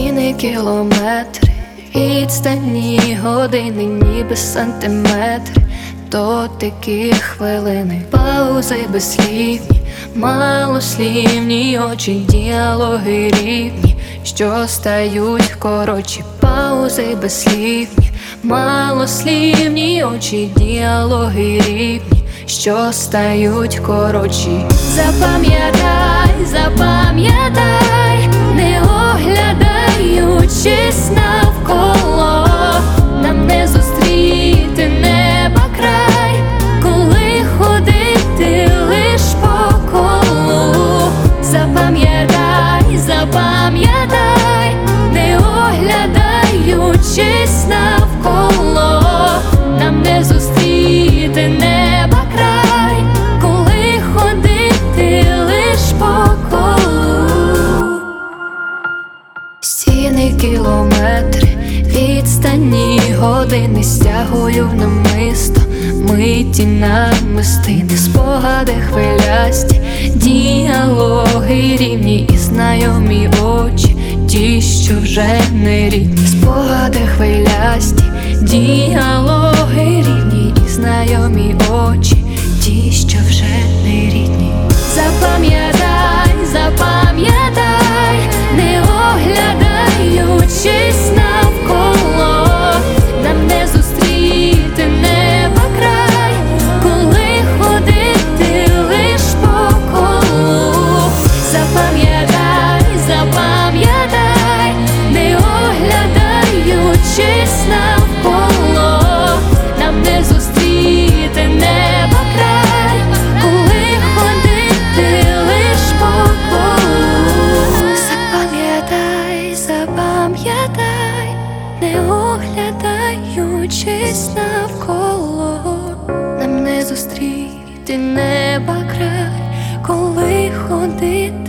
Стіни, кілометри, відстані години, ніби сантиметри, дотики, хвилини, паузи безслівні, малослівні очі, діалоги рівні, що стають коротші. Паузи безслівні, малослівні очі, діалоги рівні, що стають коротші. Запам'ятай, запам'ятай, не оглядаючись навколо, нам не зустріти неба край, коли ходити лиш по колу. Запам'ятай, запам'ятай, не оглядаючись навколо, нам не зустріти неба край, коли ходити лиш по колу. Стіни, кілометри, відстані години, стягую в намисто миті намистини, спогади хвилясті, діалоги рівні і знайомі очі, ті, що вже не рідні. Спогади хвилясті, діалоги рівні і знайомі очі, ті, що вже не рідні. Запам'ятай, запам'ятай, не оглядаючись навколо, нам не зустріти неба край, коли ходити лиш по колу. Запам'ятай, запам'ятай, не оглядаючись навколо, нам не зустріти неба край, коли ходити лиш по колу. Запам'ятай, запам'ятай, не оглядаючись навколо, нам не зустріти неба край, коли ходити